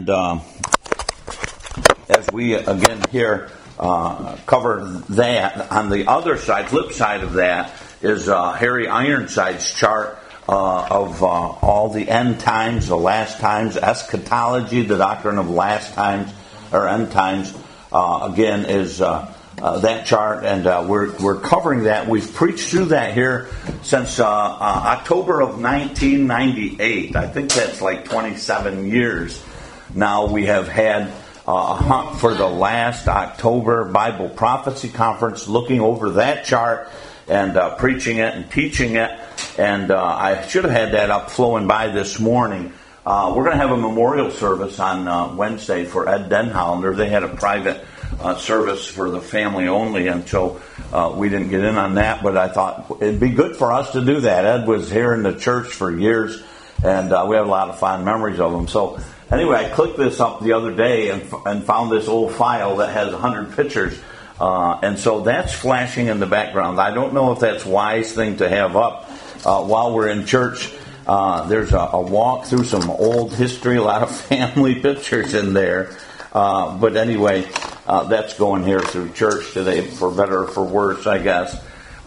And as we again here cover that, on the other side, flip side of that, is Harry Ironside's chart of all the end times, the last times, eschatology, the doctrine of last times or end times. Again, is that chart, and we're covering that. We've preached through that here since October of 1998. I think that's like 27 years now. We have had a hunt for the last October Bible Prophecy Conference, looking over that chart and preaching it and teaching it. And I should have had that up flowing by this morning. We're going to have a memorial service on Wednesday for Ed Denhollander. They had a private service for the family only, and so we didn't get in on that, but I thought it'd be good for us to do that. Ed was here in the church for years, and we have a lot of fond memories of him. So anyway, I clicked this up the other day and found this old file that has 100 pictures, and so that's flashing in the background. I don't know if that's a wise thing to have up while we're in church. There's a walk through some old history, a lot of family pictures in there. But anyway, that's going here through church today, for better or for worse, I guess.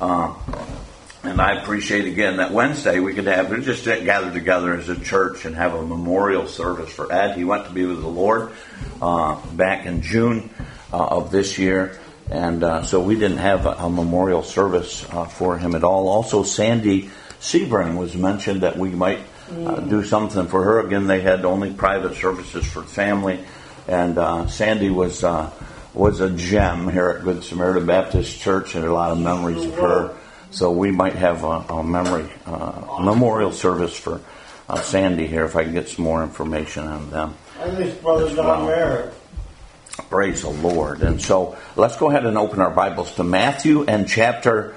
And I appreciate again that Wednesday we just gather together as a church and have a memorial service for Ed. He went to be with the Lord back in June of this year. And so we didn't have a memorial service for him at all. Also, Sandy Sebring was mentioned that we might do something for her. Again, they had only private services for family. And Sandy was a gem here at Good Samaritan Baptist Church, and a lot of memories of her. So we might have a memorial service for Sandy here, if I can get some more information on them. And his brother John Merritt. Praise the Lord. And so let's go ahead and open our Bibles to Matthew and chapter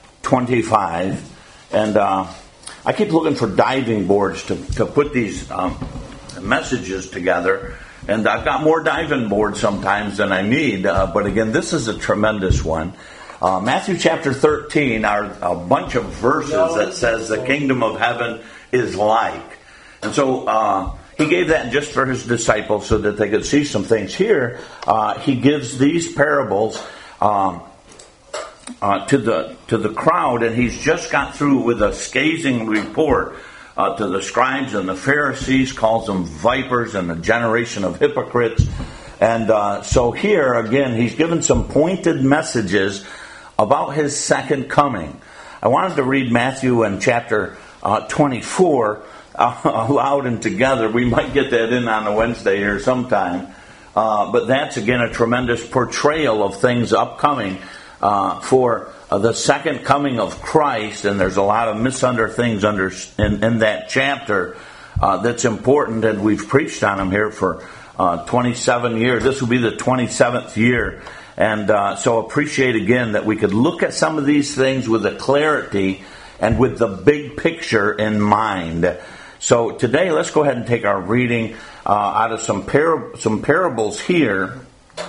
25. And I keep looking for diving boards to put these messages together. And I've got more diving boards sometimes than I need. But again, this is a tremendous one. Matthew chapter 13 are a bunch of verses that says the kingdom of heaven is like. And so he gave that just for his disciples so that they could see some things. Here, he gives these parables to the crowd, and he's just got through with a scathing report to the scribes and the Pharisees, calls them vipers and the generation of hypocrites. And so here, again, he's given some pointed messages about his second coming. I wanted to read Matthew in chapter 24 aloud and together. We might get that in on a Wednesday here sometime. But that's, again, a tremendous portrayal of things upcoming for the second coming of Christ. And there's a lot of things in that chapter that's important, and we've preached on them here for 27 years. This will be the 27th year. And so appreciate again that we could look at some of these things with a clarity and with the big picture in mind. So today, let's go ahead and take our reading out of some parables here.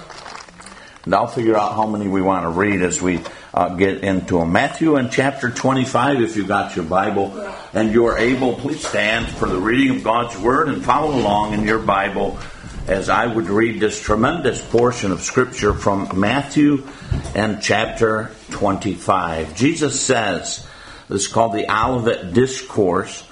And I'll figure out how many we want to read as we get into them. Matthew in chapter 25, if you got your Bible and you're able, please stand for the reading of God's Word and follow along in your Bible as I would read this tremendous portion of Scripture from Matthew and chapter 25. Jesus says, this is called the Olivet Discourse,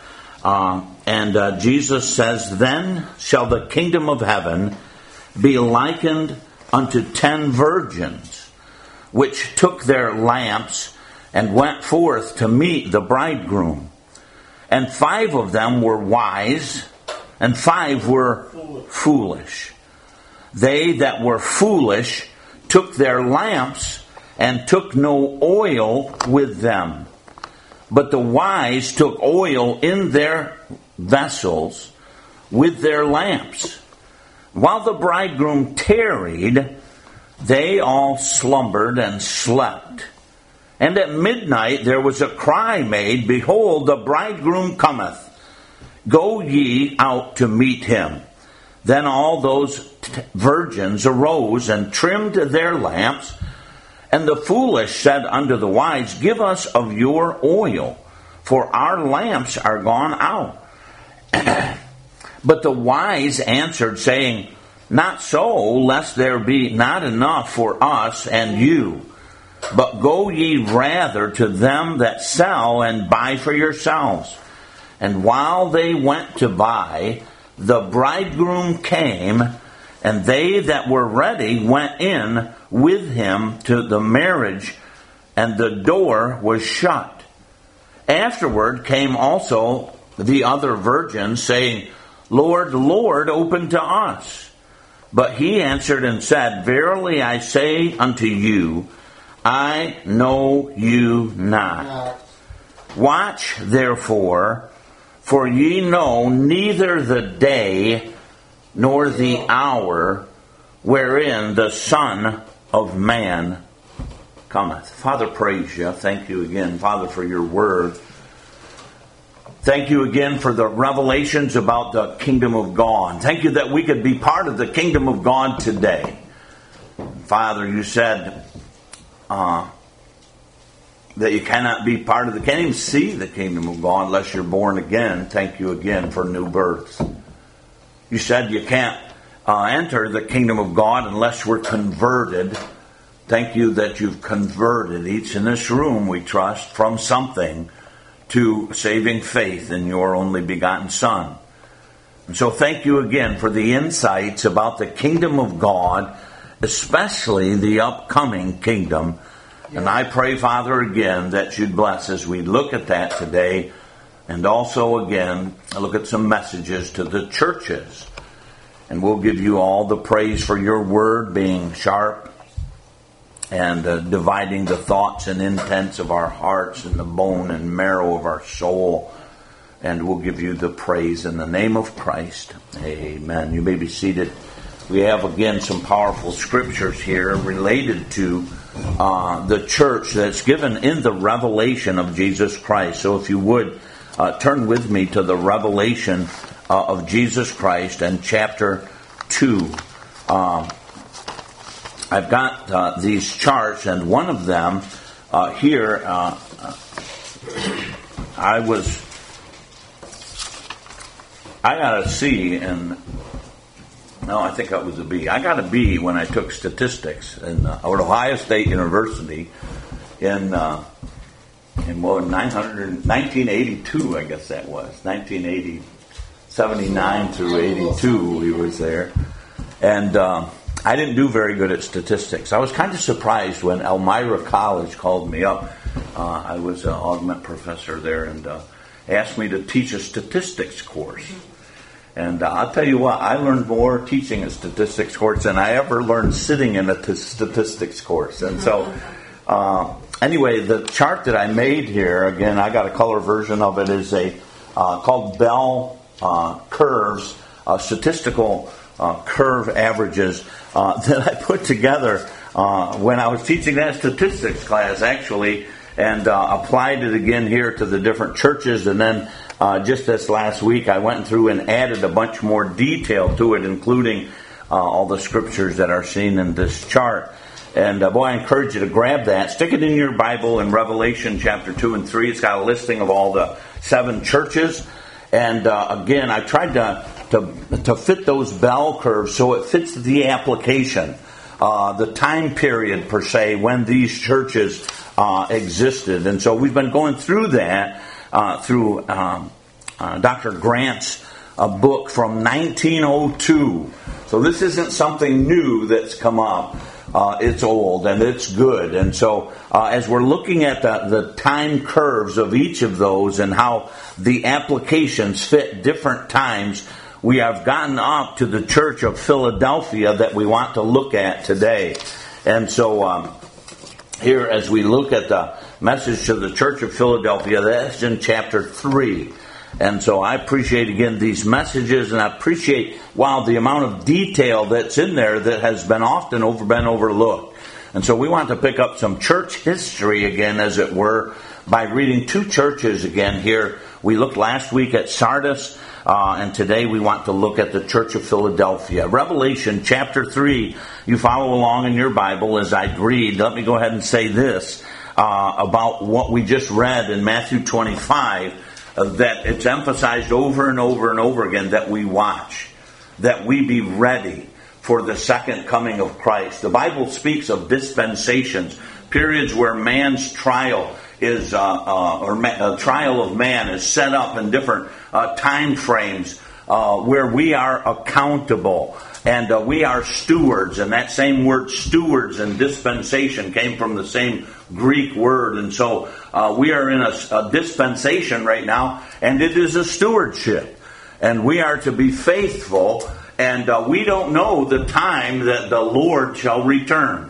and Jesus says, "Then shall the kingdom of heaven be likened unto 10 virgins, which took their lamps and went forth to meet the bridegroom. And 5 of them were wise, and 5 were foolish. They that were foolish took their lamps and took no oil with them. But the wise took oil in their vessels with their lamps. While the bridegroom tarried, they all slumbered and slept. And at midnight there was a cry made, Behold, the bridegroom cometh. Go ye out to meet him. Then all those virgins arose and trimmed their lamps. And the foolish said unto the wise, Give us of your oil, for our lamps are gone out. But the wise answered, saying, Not so, lest there be not enough for us and you. But go ye rather to them that sell, and buy for yourselves. And while they went to buy, the bridegroom came, and they that were ready went in with him to the marriage, and the door was shut. Afterward came also the other virgins, saying, Lord, Lord, open to us. But he answered and said, Verily I say unto you, I know you not. Watch therefore, for ye know neither the day nor the hour wherein the Son of Man cometh. Father, praise you. Thank you again, Father, for your word. Thank you again for the revelations about the kingdom of God. Thank you that we could be part of the kingdom of God today. Father, you said that you cannot be part of can't even see the kingdom of God unless you're born again. Thank you again for new births. You said you can't enter the kingdom of God unless we're converted. Thank you that you've converted each in this room, we trust, from something to saving faith in your only begotten Son. And so thank you again for the insights about the kingdom of God, especially the upcoming kingdom. And I pray, Father, again, that you'd bless as we look at that today. And also, again, look at some messages to the churches. And we'll give you all the praise for your word being sharp and dividing the thoughts and intents of our hearts and the bone and marrow of our soul. And we'll give you the praise in the name of Christ. Amen. You may be seated. We have, again, some powerful scriptures here related to the church that's given in the revelation of Jesus Christ. So if you would, turn with me to the revelation of Jesus Christ and chapter 2. I've got these charts, and one of them here, I got a C, and no, I think that was a B. I got a B when I took statistics at Ohio State University in 1982, I guess that was 1980, 79 through 82. We was there, and I didn't do very good at statistics. I was kind of surprised when Elmira College called me up. I was an augment professor there, and asked me to teach a statistics course. And I'll tell you what, I learned more teaching a statistics course than I ever learned sitting in a statistics course. And so, anyway, the chart that I made here, again, I got a color version of it, is called Bell Curves, statistical curve averages that I put together when I was teaching that statistics class, actually, and applied it again here to the different churches. And then just this last week, I went through and added a bunch more detail to it, including all the scriptures that are seen in this chart. And boy, I encourage you to grab that. Stick it in your Bible in Revelation chapter 2 and 3. It's got a listing of all the 7 churches. And again, I tried to fit those bell curves so it fits the application, the time period per se when these churches existed. And so we've been going through that through Dr. Grant's book from 1902. So this isn't something new that's come up. It's old and it's good. And so as we're looking at the time curves of each of those and how the applications fit different times, we have gotten up to the Church of Philadelphia that we want to look at today. And so here, as we look at the message to the Church of Philadelphia, that's in chapter 3. And so I appreciate, again, these messages, and I appreciate, the amount of detail that's in there that has been often been overlooked. And so we want to pick up some church history again, as it were, by reading 2 churches again here. We looked last week at Sardis, and today we want to look at the Church of Philadelphia. Revelation chapter 3, you follow along in your Bible as I read. Let me go ahead and say this about what we just read in Matthew 25. that it's emphasized over and over and over again that we watch, that we be ready for the second coming of Christ. The Bible speaks of dispensations, periods where man's trial is, trial of man is set up in different time frames where we are accountable. And we are stewards, and that same word stewards and dispensation came from the same Greek word. And so we are in a dispensation right now, and it is a stewardship. And we are to be faithful, and we don't know the time that the Lord shall return.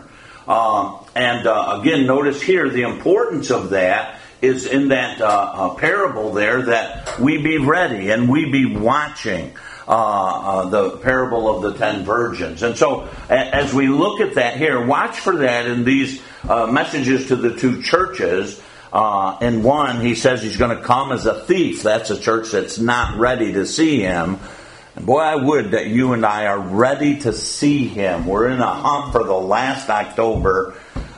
Again, notice here the importance of that is in that parable there, that we be ready and we be watching. The parable of the 10 virgins. And so as we look at that here, watch for that in these messages to the 2 churches. In one, he says he's going to come as a thief. That's a church that's not ready to see him. And boy, I would that you and I are ready to see him. We're in a hunt for the last October.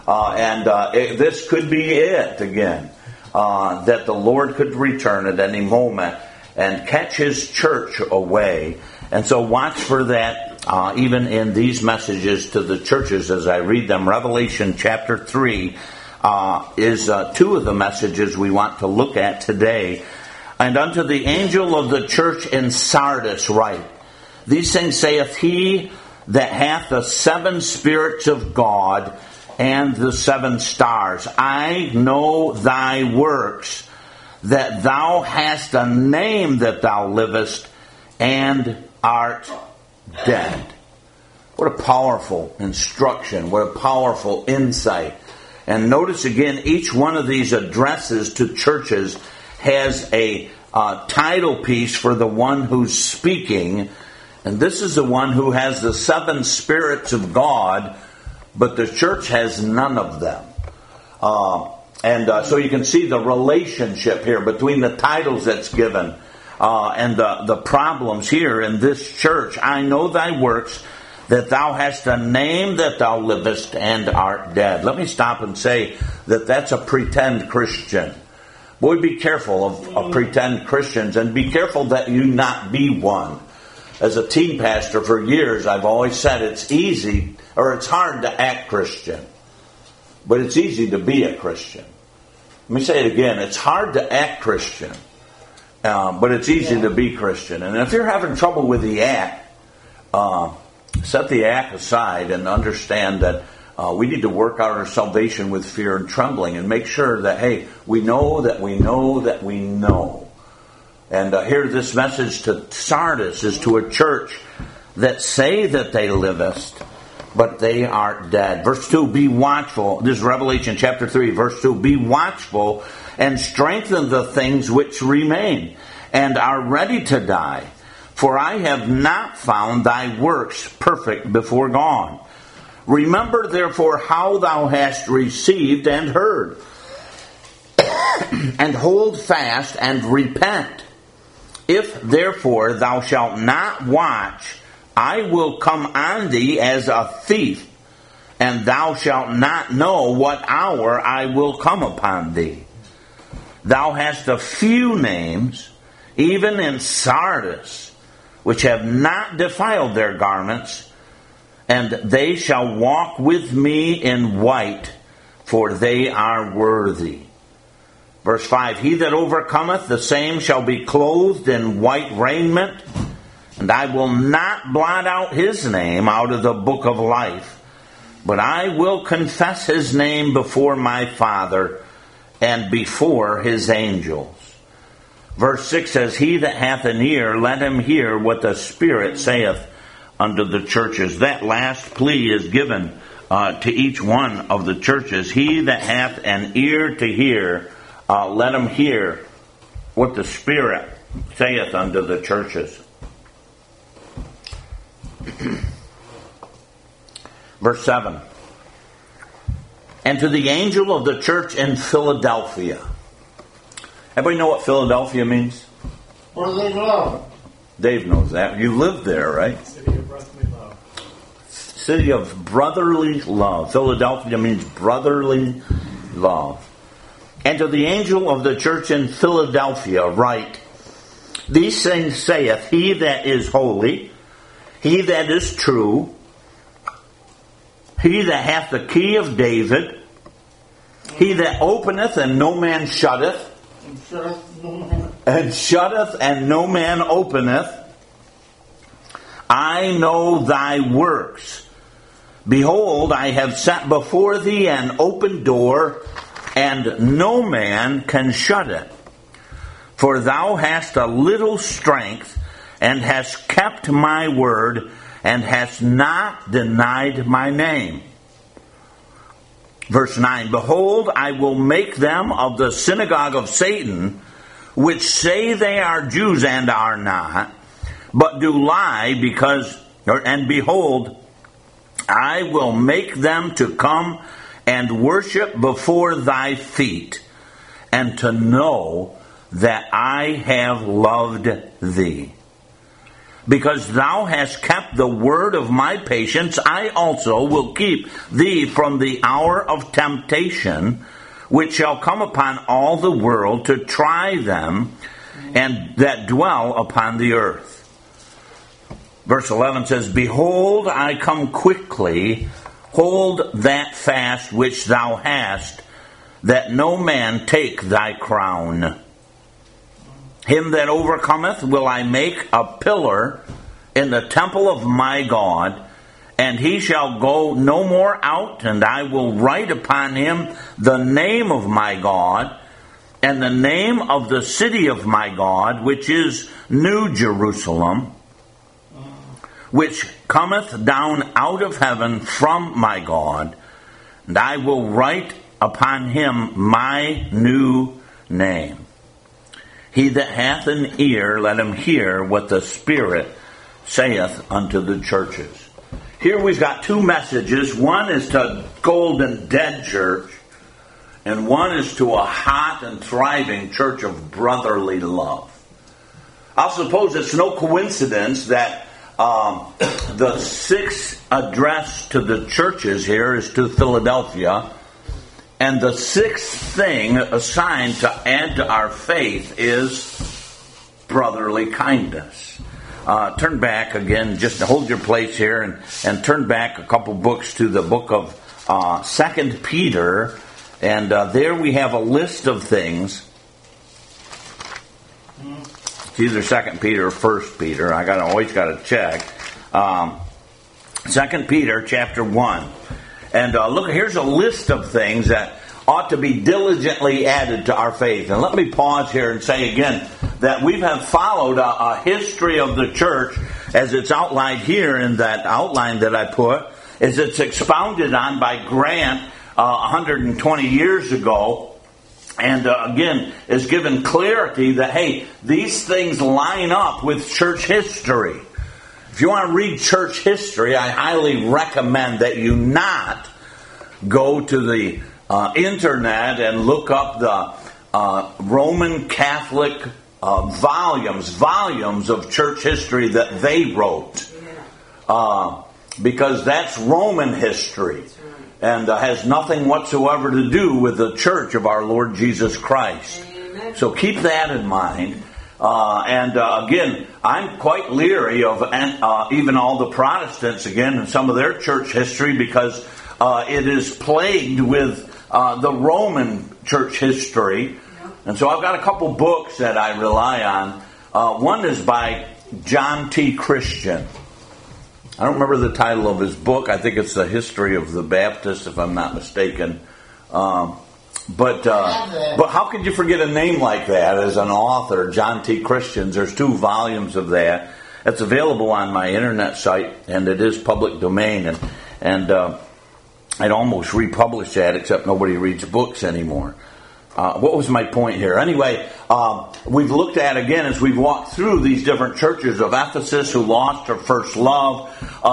This could be it again. That the Lord could return at any moment and catch his church away. And so watch for that even in these messages to the churches as I read them. Revelation chapter 3 is 2 of the messages we want to look at today. And unto the angel of the church in Sardis write, These things saith he that hath the 7 spirits of God and the 7 stars. I know thy works, that thou hast a name that thou livest and art dead. What a powerful instruction. What a powerful insight. And notice again, each one of these addresses to churches has a title piece for the one who's speaking. And this is the one who has the 7 spirits of God, but the church has none of them. So you can see the relationship here between the titles that's given and the problems here in this church. I know thy works, that thou hast a name that thou livest and art dead. Let me stop and say that that's a pretend Christian. Boy, be careful of pretend Christians, and be careful that you not be one. As a teen pastor for years, I've always said it's hard to act Christian. But it's easy to be a Christian. Let me say it again. It's hard to act Christian, but it's easy to be Christian. And if you're having trouble with the act, set the act aside and understand that we need to work out our salvation with fear and trembling, and make sure that, hey, we know that we know that we know. And here this message to Sardis is to a church that say that they livest, but they are dead. Verse 2, be watchful. This is Revelation chapter 3, verse 2. Be watchful and strengthen the things which remain and are ready to die. For I have not found thy works perfect before God. Remember therefore how thou hast received and heard. And hold fast and repent. If therefore thou shalt not watch, I will come on thee as a thief, and thou shalt not know what hour I will come upon thee. Thou hast a few names, even in Sardis, which have not defiled their garments, and they shall walk with me in white, for they are worthy. Verse 5, he that overcometh, the same shall be clothed in white raiment, and I will not blot out his name out of the book of life, but I will confess his name before my Father and before his angels. Verse 6 says, he that hath an ear, let him hear what the Spirit saith unto the churches. That last plea is given to each one of the churches. He that hath an ear to hear, let him hear what the Spirit saith unto the churches. Verse 7. And to the angel of the church in Philadelphia. Everybody know what Philadelphia means? Brotherly love. Dave knows that. You live there, right? City of brotherly love. City of brotherly love. Philadelphia means brotherly love. And to the angel of the church in Philadelphia write, These things saith he that is holy, he that is true, he that hath the key of David, he that openeth and no man shutteth, and shutteth and no man openeth. I know thy works. Behold, I have set before thee an open door, and no man can shut it. For thou hast a little strength, and hast kept my word, and hast not denied my name. Verse 9, Behold, I will make them of the synagogue of Satan, which say they are Jews and are not, but do lie, and behold, I will make them to come and worship before thy feet, and to know that I have loved thee. Because thou hast kept the word of my patience, I also will keep thee from the hour of temptation, which shall come upon all the world to try them and that dwell upon the earth. Verse 11 says, Behold, I come quickly, hold that fast which thou hast, that no man take thy crown. Him that overcometh will I make a pillar in the temple of my God, and he shall go no more out, and I will write upon him the name of my God, and the name of the city of my God, which is New Jerusalem, which cometh down out of heaven from my God, and I will write upon him my new name. He that hath an ear, let him hear what the Spirit saith unto the churches. Here we've got two messages. One is to Golden Dead Church, and one is to a hot and thriving church of brotherly love. I suppose it's no coincidence that the sixth address to the churches here is to Philadelphia, and the sixth thing assigned to add to our faith is brotherly kindness. Turn back again, just hold your place here, and turn back a couple books to the book of 2 Peter, and there we have a list of things. It's either 2 Peter or 1 Peter. Always got to check. 2 Peter chapter 1. And look, here's a list of things that ought to be diligently added to our faith. And let me pause here and say again that we have followed a history of the church as it's outlined here in that outline that I put, as it's expounded on by Grant 120 years ago. And again, is given clarity that, hey, these things line up with church history. If you want to read church history, I highly recommend that you not go to the internet and look up the Roman Catholic volumes of church history that they wrote. Because that's Roman history and has nothing whatsoever to do with the church of our Lord Jesus Christ. Amen. So keep that in mind. Again, I'm quite leery of even all the Protestants, again, and some of their church history, because it is plagued with the Roman church history. And so I've got a couple books that I rely on. One is by John T. Christian. I don't remember the title of his book. I think it's The History of the Baptists, if I'm not mistaken. But how could you forget a name like that as an author, John T. Christian? There's 2 volumes of that. It's available on my internet site, and it is public domain. And I'd almost republish that, except nobody reads books anymore. What was my point here? Anyway, we've looked at, again, as we've walked through these different churches of Ephesus who lost her first love,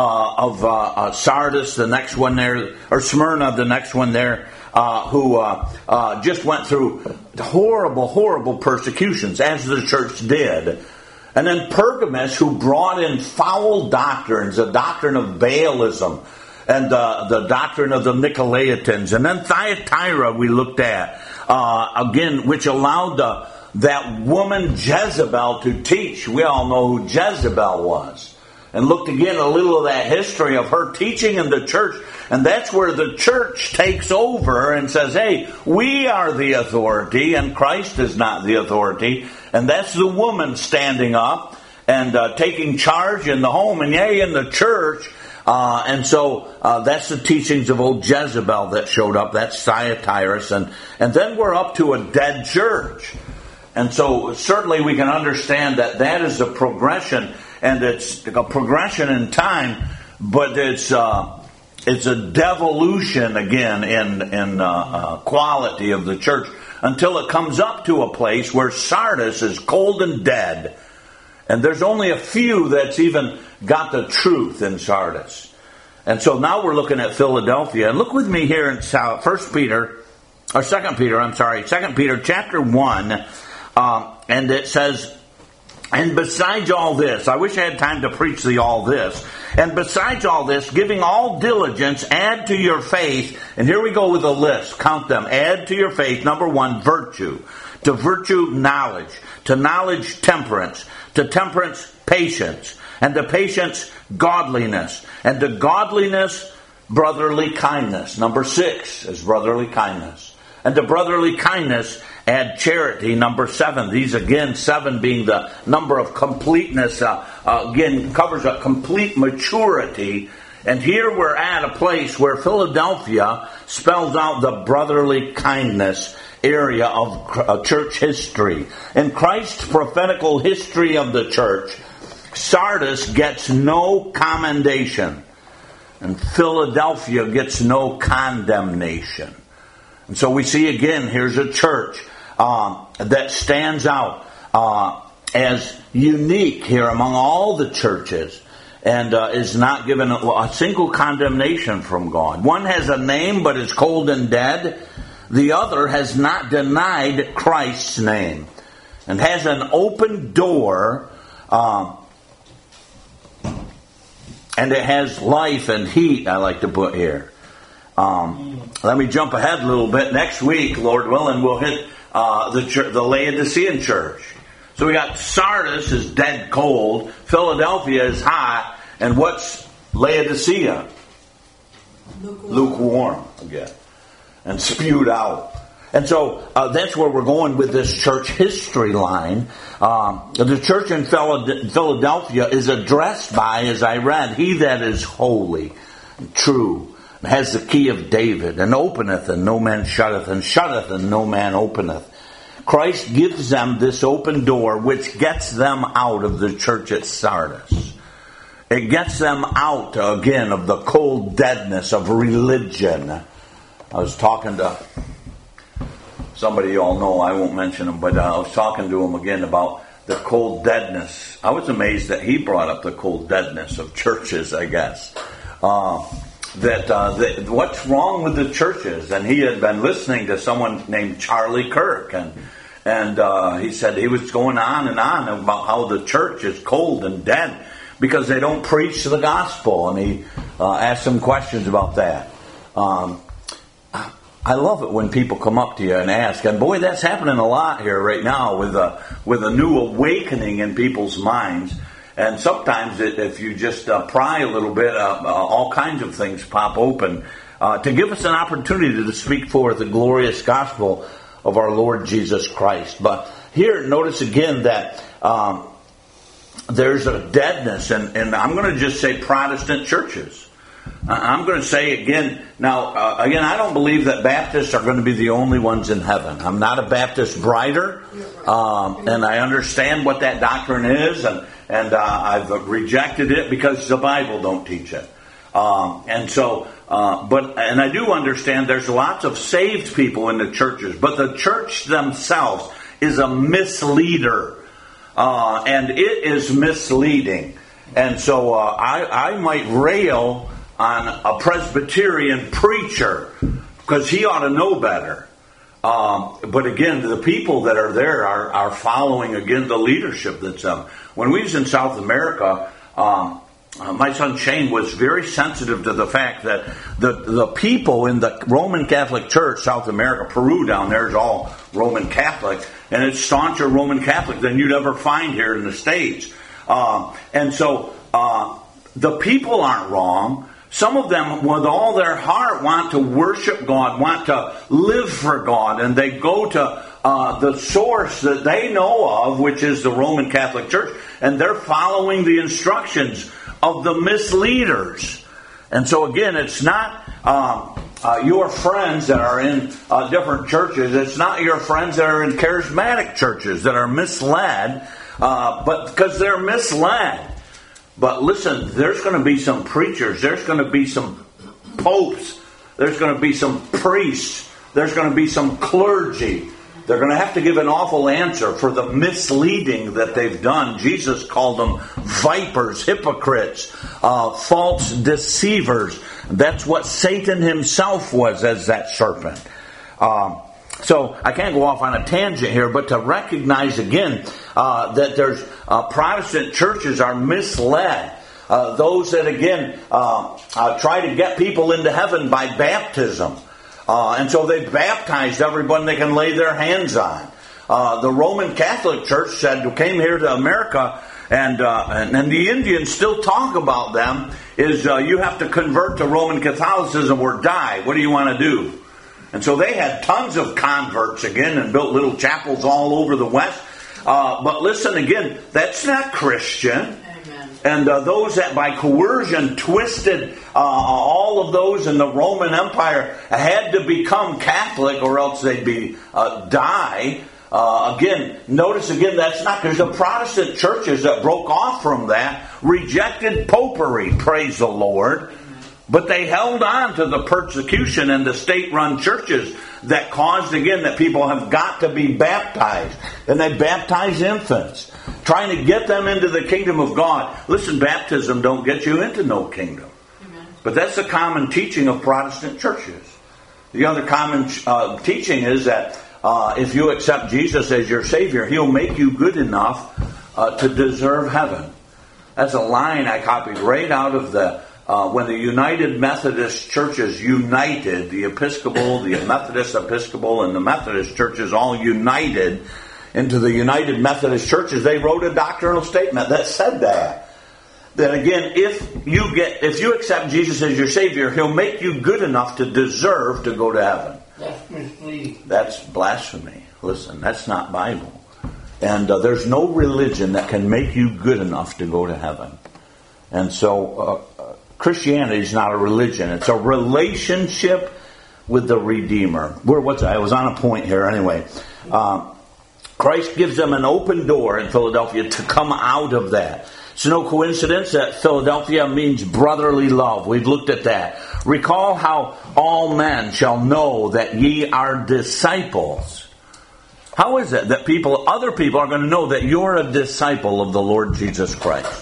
of Sardis, the next one there, or Smyrna, the next one there, who just went through horrible persecutions, as the church did. And then Pergamos, who brought in foul doctrines, a doctrine of Baalism, and the doctrine of the Nicolaitans. And then Thyatira we looked at, again, which allowed that woman Jezebel to teach. We all know who Jezebel was. And looked again a little of that history of her teaching in the church. And that's where the church takes over and says, hey, we are the authority and Christ is not the authority. And that's the woman standing up and taking charge in the home and yea, in the church. And so that's the teachings of old Jezebel that showed up. That's Thyatira. And then we're up to a dead church. And so certainly we can understand that is a progression. And it's a progression in time, but it's a devolution again in quality of the church until it comes up to a place where Sardis is cold and dead, and there's only a few that's even got the truth in Sardis. And so now we're looking at Philadelphia, and look with me here in 2 Peter chapter 1, and it says. And besides all this, I wish I had time to preach the all this. And besides all this, giving all diligence, add to your faith. And here we go with a list. Count them. Add to your faith, number 1, virtue. To virtue, knowledge. To knowledge, temperance. To temperance, patience. And to patience, godliness. And to godliness, brotherly kindness. Number 6 is brotherly kindness. And to brotherly kindness, add charity, number 7. These again, 7 being the number of completeness, again, covers a complete maturity. And here we're at a place where Philadelphia spells out the brotherly kindness area of church history. In Christ's prophetical history of the church, Sardis gets no commendation, and Philadelphia gets no condemnation. And so we see again, here's a church that stands out as unique here among all the churches and is not given a single condemnation from God. One has a name but is cold and dead. The other has not denied Christ's name and has an open door, and it has life and heat, I like to put here. Let me jump ahead a little bit. Next week, Lord willing, we'll hit the Laodicean church. So we got Sardis is dead cold, Philadelphia is hot, and what's Laodicea? Lukewarm again, and spewed out. And so that's where we're going with this church history line. The church in Philadelphia is addressed by, as I read, he that is holy, true, has the key of David, and openeth, and no man shutteth, and shutteth, and no man openeth. Christ gives them this open door, which gets them out of the church at Sardis. It gets them out, again, of the cold deadness of religion. I was talking to somebody you all know, I won't mention him, but I was talking to him again about the cold deadness. I was amazed that he brought up the cold deadness of churches, I guess. That what's wrong with the churches? And he had been listening to someone named Charlie Kirk, and he said he was going on and on about how the church is cold and dead because they don't preach the gospel. And he asked some questions about that. I love it when people come up to you and ask, and boy, that's happening a lot here right now with a new awakening in people's minds. And sometimes if you just pry a little bit, all kinds of things pop open to give us an opportunity to speak forth the glorious gospel of our Lord Jesus Christ. But here, notice again that there's a deadness, and I'm going to just say Protestant churches. I'm going to say again, I don't believe that Baptists are going to be the only ones in heaven. I'm not a Baptist brider, and I understand what that doctrine is, and I've rejected it because the Bible don't teach it. And I do understand there's lots of saved people in the churches, but the church themselves is a misleader, and it is misleading. And so I might rail on a Presbyterian preacher because he ought to know better. But again, the people that are there are following, again, the leadership that's them. When we was in South America, my son Shane was very sensitive to the fact that the people in the Roman Catholic Church, South America, Peru down there is all Roman Catholic, and it's stauncher Roman Catholic than you'd ever find here in the States. And so the people aren't wrong. Some of them, with all their heart, want to worship God, want to live for God, and they go to the source that they know of, which is the Roman Catholic Church, and they're following the instructions of the misleaders. And so again, it's not your friends that are in different churches. It's not your friends that are in charismatic churches that are misled, but because they're misled. But listen, there's going to be some preachers, there's going to be some popes, there's going to be some priests, there's going to be some clergy. They're going to have to give an awful answer for the misleading that they've done. Jesus called them vipers, hypocrites, false deceivers. That's what Satan himself was as that serpent. So I can't go off on a tangent here, but to recognize again that there's Protestant churches are misled. Those that again try to get people into heaven by baptism. And so they've baptized everyone they can lay their hands on. The Roman Catholic Church came here to America, and the Indians still talk about them, is you have to convert to Roman Catholicism or die. What do you want to do? And so they had tons of converts again and built little chapels all over the West. But listen again, that's not Christian. And those that by coercion twisted all of those in the Roman Empire had to become Catholic or else they'd be die. Again, notice again, that's not, because the Protestant churches that broke off from that rejected popery, praise the Lord. But they held on to the persecution and the state-run churches that caused, again, that people have got to be baptized. And they baptize infants, trying to get them into the kingdom of God. Listen, baptism don't get you into no kingdom. Amen. But that's the common teaching of Protestant churches. The other common teaching is that if you accept Jesus as your Savior, He'll make you good enough to deserve heaven. That's a line I copied right out of when the United Methodist churches united, the Episcopal, the Methodist Episcopal, and the Methodist churches all united into the United Methodist churches, they wrote a doctrinal statement that said that again, if you accept Jesus as your Savior, He'll make you good enough to deserve to go to heaven. That's misleading. That's blasphemy. Listen, that's not Bible. And there's no religion that can make you good enough to go to heaven. And so Christianity is not a religion. It's a relationship with the Redeemer. I was on a point here anyway. Christ gives them an open door in Philadelphia to come out of that. It's no coincidence that Philadelphia means brotherly love. We've looked at that. Recall how all men shall know that ye are disciples. How is it that other people are going to know that you're a disciple of the Lord Jesus Christ?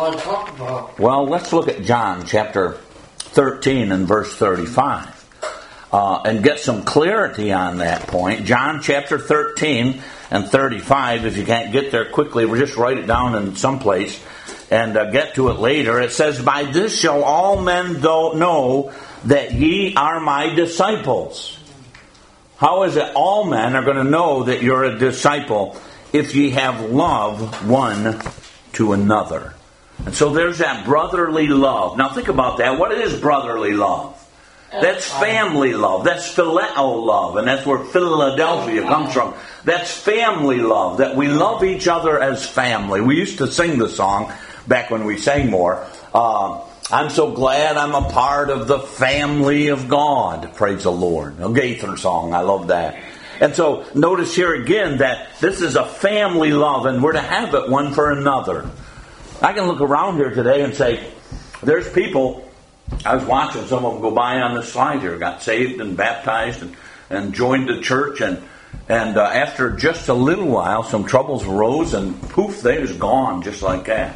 Well, let's look at John chapter 13 and verse 35 and get some clarity on that point. John chapter 13 and 35, if you can't get there quickly, we'll just write it down in some place and get to it later. It says, "By this shall all men know that ye are my disciples." How is it all men are going to know that you're a disciple? If ye have love one to another. And so there's that brotherly love. Now think about that. What is brotherly love? That's family love. That's phileo love. And that's where Philadelphia comes from. That's family love. That we love each other as family. We used to sing the song back when we sang more. I'm so glad I'm a part of the family of God. Praise the Lord. A Gaither song. I love that. And so notice here again that this is a family love. And we're to have it one for another. I can look around here today and say, there's people, I was watching some of them go by on the slide here, got saved and baptized and joined the church, and after just a little while, some troubles arose, and poof, they was gone just like that.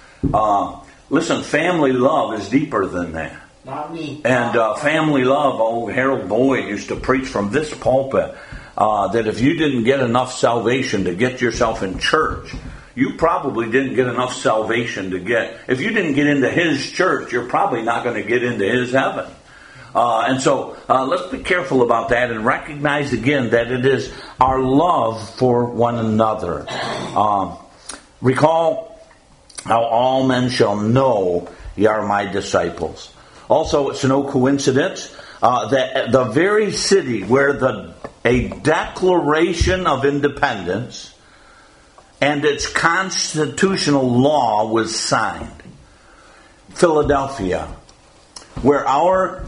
Listen, family love is deeper than that. Not me. And family love, Harold Boyd used to preach from this pulpit, that if you didn't get enough salvation to get yourself in church, you probably didn't get enough salvation to get. If you didn't get into his church, you're probably not going to get into his heaven. And so let's be careful about that and recognize again that it is our love for one another. Recall how all men shall know ye are my disciples. Also, it's no coincidence that the very city where a Declaration of Independence and its constitutional law was signed, Philadelphia, where our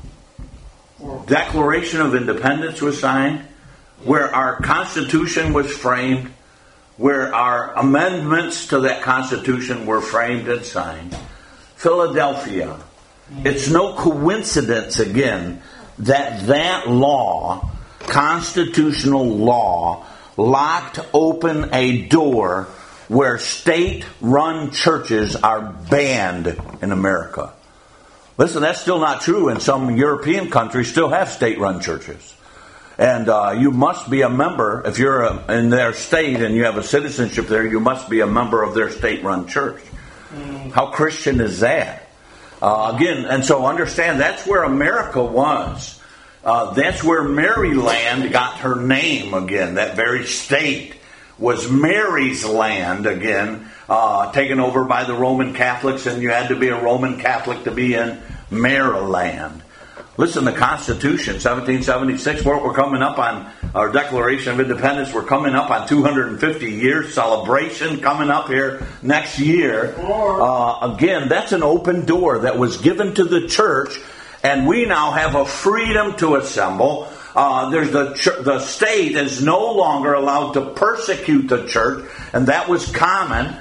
Declaration of Independence was signed, where our Constitution was framed, where our amendments to that Constitution were framed and signed. Philadelphia. It's no coincidence, again, that law, constitutional law, locked open a door where state-run churches are banned in America. Listen, that's still not true in some European countries. Still have state-run churches. And you must be a member. If you're in their state and you have a citizenship there, you must be a member of their state-run church. How Christian is that? Again, and so understand that's where America was. That's where Maryland got her name again. That very state was Mary's land again, taken over by the Roman Catholics, and you had to be a Roman Catholic to be in Maryland. Listen, the Constitution, 1776, we're coming up on our Declaration of Independence. We're coming up on 250 years celebration coming up here next year. Again, that's an open door that was given to the church, and we now have a freedom to assemble. The state is no longer allowed to persecute the church, and that was common.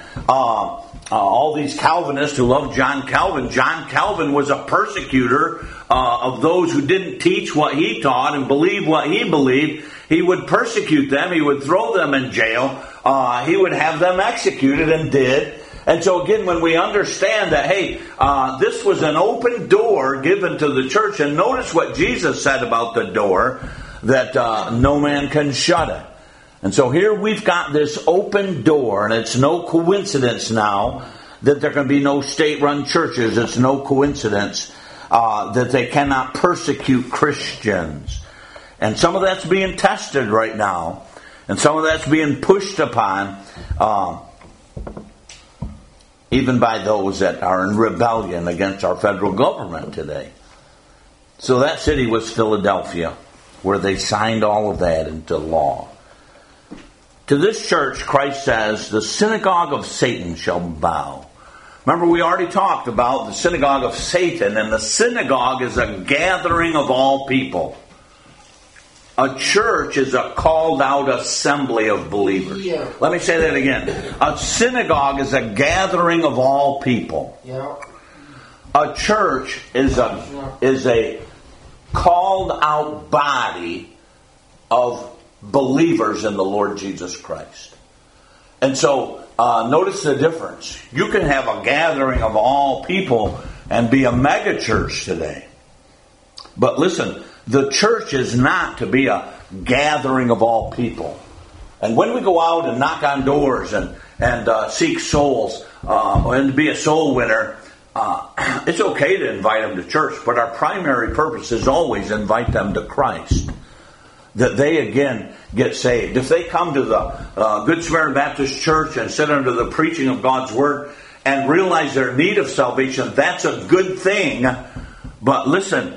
All these Calvinists who love John Calvin. John Calvin was a persecutor of those who didn't teach what he taught and believe what he believed. He would persecute them. He would throw them in jail. He would have them executed, and did. And so again, when we understand that, hey, this was an open door given to the church, and notice what Jesus said about the door, that no man can shut it. And so here we've got this open door, and it's no coincidence now that there can be no state-run churches. It's no coincidence that they cannot persecute Christians. And some of that's being tested right now, and some of that's being pushed upon even by those that are in rebellion against our federal government today. So that city was Philadelphia, where they signed all of that into law. To this church, Christ says, the synagogue of Satan shall bow. Remember, we already talked about the synagogue of Satan, and the synagogue is a gathering of all people. A church is a called out assembly of believers. Yeah. Let me say that again. A synagogue is a gathering of all people. Yeah. A church is a called out body of believers in the Lord Jesus Christ. And so notice the difference. You can have a gathering of all people and be a mega church today. But listen, the church is not to be a gathering of all people. And when we go out and knock on doors and seek souls and be a soul winner, it's okay to invite them to church, but our primary purpose is always invite them to Christ, that they again get saved. If they come to the Good Samaritan Baptist Church and sit under the preaching of God's Word and realize their need of salvation, that's a good thing. But listen,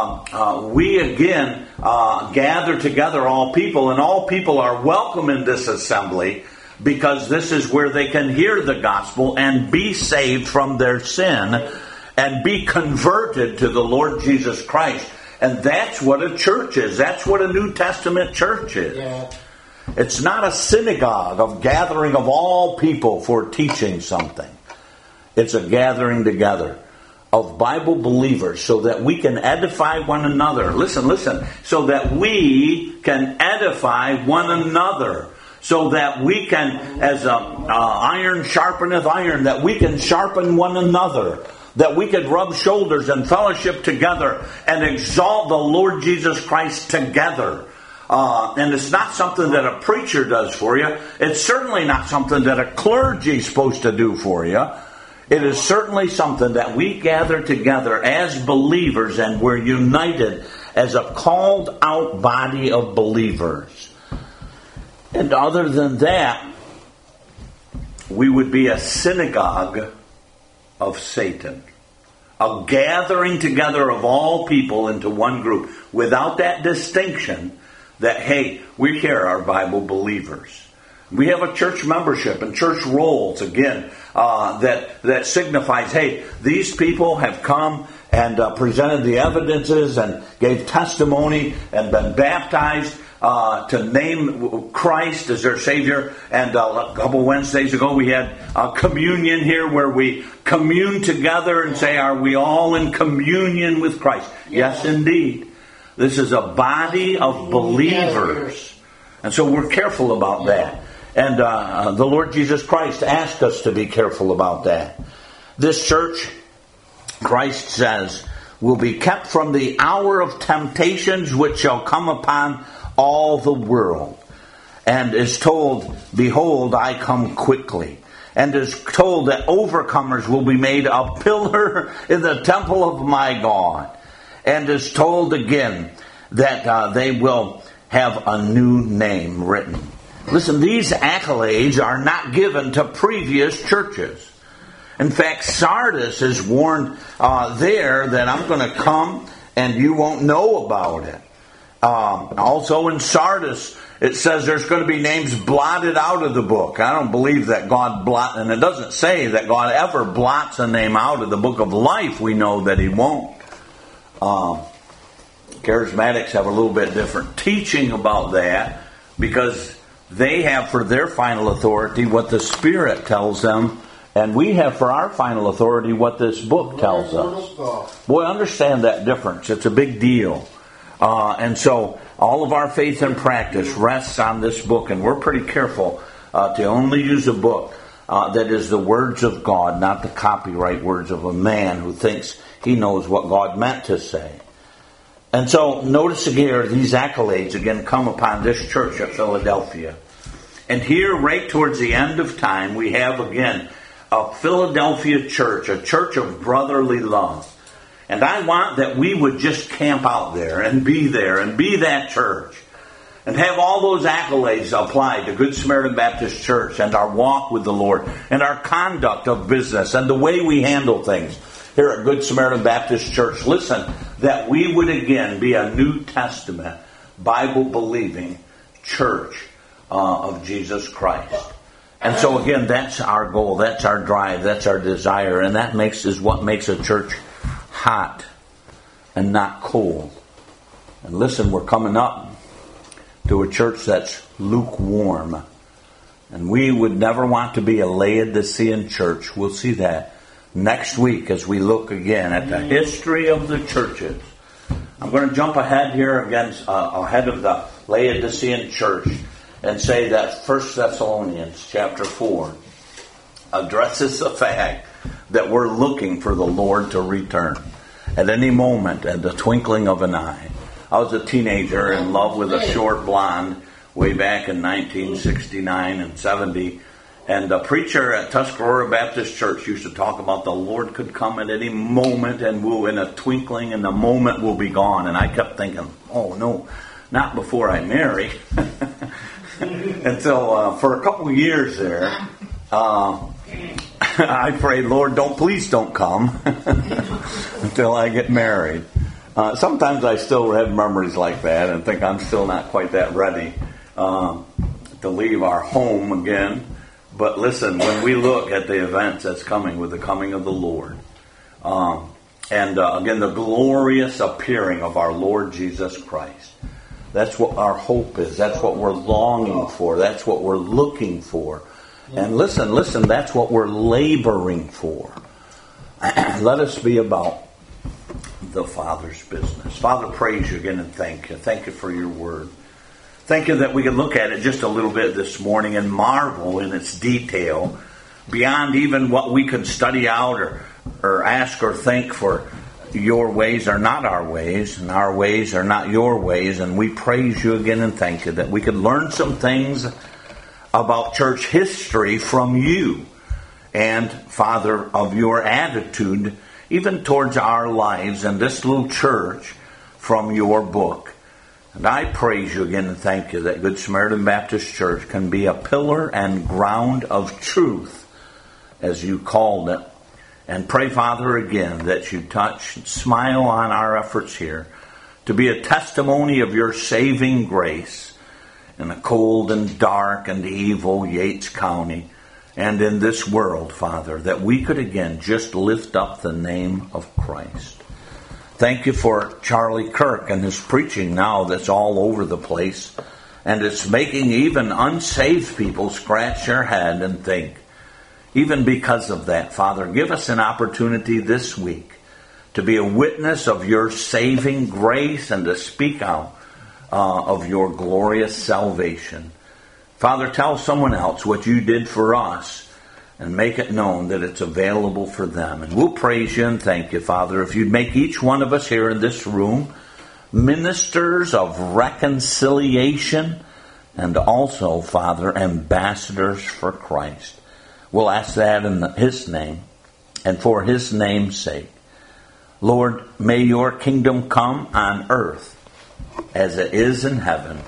we again gather together all people, and all people are welcome in this assembly, because this is where they can hear the gospel and be saved from their sin and be converted to the Lord Jesus Christ. And that's what a church is. That's what a New Testament church is. Yeah. It's not a synagogue of gathering of all people for teaching something. It's a gathering together of Bible believers so that we can edify one another. Listen. So that we can edify one another. So that we can, as iron sharpeneth iron, that we can sharpen one another. That we could rub shoulders and fellowship together and exalt the Lord Jesus Christ together. And it's not something that a preacher does for you. It's certainly not something that a clergy is supposed to do for you. It is certainly something that we gather together as believers, and we're united as a called out body of believers. And other than that, we would be a synagogue of Satan. A gathering together of all people into one group without that distinction that, hey, we here are Bible believers. We have a church membership and church rolls, again, that signifies, hey, these people have come and presented the evidences and gave testimony and been baptized to name Christ as their Savior. And a couple Wednesdays ago we had communion here where we commune together and say, are we all in communion with Christ? Yes, indeed. This is a body of believers. And so we're careful about that. And the Lord Jesus Christ asked us to be careful about that. This church, Christ says, will be kept from the hour of temptations which shall come upon all the world. And is told, behold, I come quickly. And is told that overcomers will be made a pillar in the temple of my God. And is told again that they will have a new name written. Listen, these accolades are not given to previous churches. In fact, Sardis is warned there that I'm going to come and you won't know about it. Also in Sardis, it says there's going to be names blotted out of the book. I don't believe that God and it doesn't say that God ever blots a name out of the book of life. We know that He won't. Charismatics have a little bit different teaching about that because they have for their final authority what the Spirit tells them, and we have for our final authority what this book tells us. Boy, understand that difference. It's a big deal. And so all of our faith and practice rests on this book, and we're pretty careful to only use a book that is the words of God, not the copyright words of a man who thinks he knows what God meant to say. And so notice again, these accolades again come upon this church at Philadelphia. And here, right towards the end of time, we have again a Philadelphia church, a church of brotherly love. And I want that we would just camp out there and be that church. And have all those accolades applied to Good Samaritan Baptist Church and our walk with the Lord and our conduct of business and the way we handle things here at Good Samaritan Baptist Church. Listen, that we would again be a New Testament, Bible-believing church of Jesus Christ. And so again, that's our goal, that's our drive, that's our desire, and that is what makes a church hot and not cold. And listen, we're coming up to a church that's lukewarm. And we would never want to be a Laodicean church. We'll see that next week as we look again at the history of the churches. I'm going to jump ahead here ahead of the Laodicean church and say that 1 Thessalonians chapter 4 addresses the fact that we're looking for the Lord to return at any moment, at the twinkling of an eye. I was a teenager in love with a short blonde way back in 1969 and 70. And a preacher at Tuscarora Baptist Church used to talk about the Lord could come at any moment and in a twinkling and the moment will be gone. And I kept thinking, oh no, not before I marry. And so for a couple of years there, I prayed, Lord, please don't come until I get married. Sometimes I still have memories like that and think I'm still not quite that ready to leave our home again. But listen, when we look at the events that's coming with the coming of the Lord, and again, the glorious appearing of our Lord Jesus Christ, that's what our hope is. That's what we're longing for. That's what we're looking for. And listen, that's what we're laboring for. Let us be about the Father's business. Father, praise you again and thank you. Thank you for your word. Thank you that we can look at it just a little bit this morning and marvel in its detail beyond even what we could study out or ask or think for your ways are not our ways, and our ways are not your ways, and we praise you again and thank you that we could learn some things about church history from you, and, Father, of your attitude even towards our lives and this little church from your book. And I praise you again and thank you that Good Samaritan Baptist Church can be a pillar and ground of truth, as you called it. And pray, Father, again that you touch and smile on our efforts here to be a testimony of your saving grace in a cold and dark and evil Yates County and in this world, Father, that we could again just lift up the name of Christ. Thank you for Charlie Kirk and his preaching now that's all over the place. And it's making even unsaved people scratch their head and think. Even because of that, Father, give us an opportunity this week to be a witness of your saving grace and to speak out of your glorious salvation. Father, tell someone else what you did for us and make it known that it's available for them. And we'll praise you and thank you, Father, if you'd make each one of us here in this room ministers of reconciliation and also, Father, ambassadors for Christ. We'll ask that in his name and for his name's sake. Lord, may your kingdom come on earth as it is in heaven.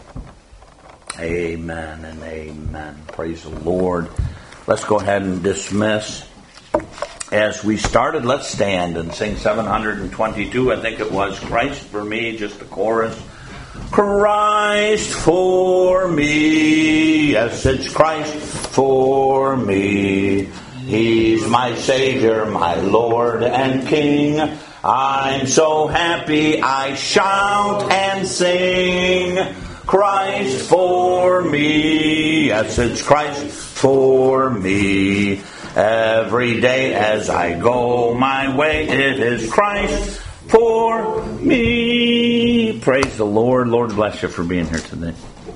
Amen and amen. Praise the Lord. Let's go ahead and dismiss. As we started, let's stand and sing 722. I think it was Christ for me, just the chorus. Christ for me. Yes, it's Christ for me. He's my Savior, my Lord and King. I'm so happy I shout and sing. Christ for me. Yes, it's Christ for me. Every day as I go my way, it is Christ for me. Praise the Lord. Lord bless you for being here today.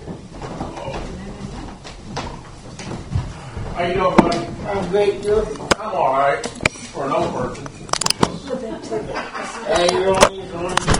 How you doing, buddy? I'm great, too. I'm all right for an old person. Hey, you're only